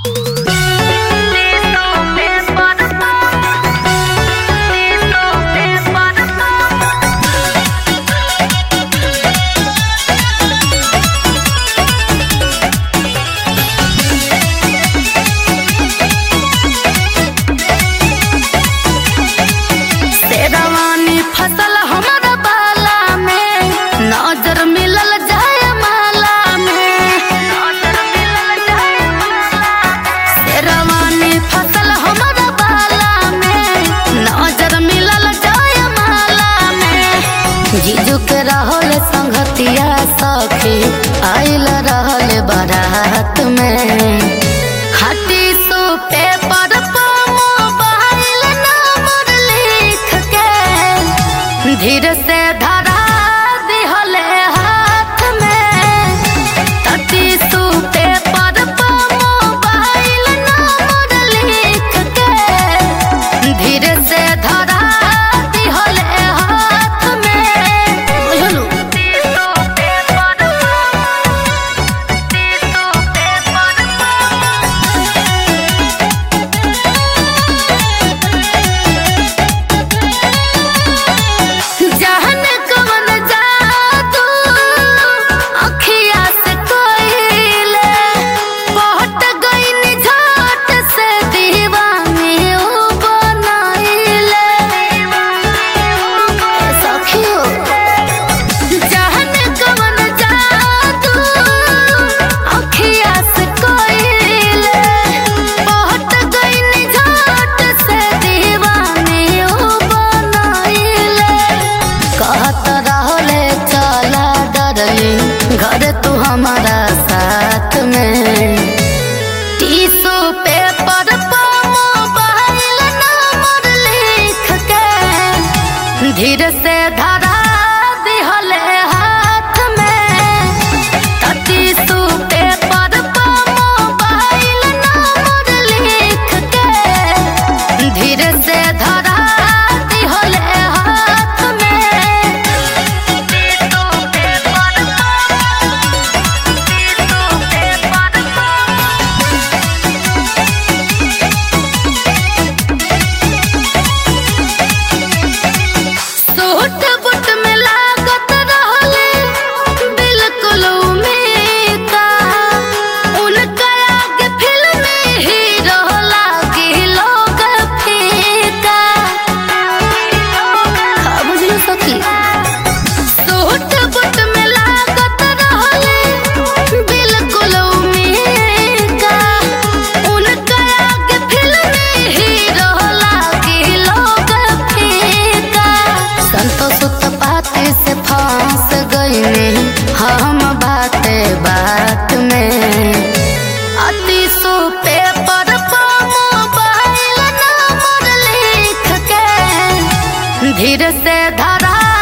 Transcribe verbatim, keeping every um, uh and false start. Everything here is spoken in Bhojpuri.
जीजू के रहल संगतिया सखी आइल रहल बारात में। खाटी सो पेपर पर मोबाइल नंबर लिख के धीरे से धरा दिहले हाथ में। खाटी सो पेपर पर मोबाइल नंबर लिख के धीरे से धरा घर तू हमारा साथ में। टिश्यू पेपर पर मोबाइल नंबर लिख के धीरे से धरा दिहले हाथ में। टिश्यू पेपर पर मोबाइल नंबर लिख के धीरे से धरा दिहले हाथ में। से फंस गई हम बाते बात में। टिश्यू पेपर पर मोबाइल नंबर लिख के धीरे से धरा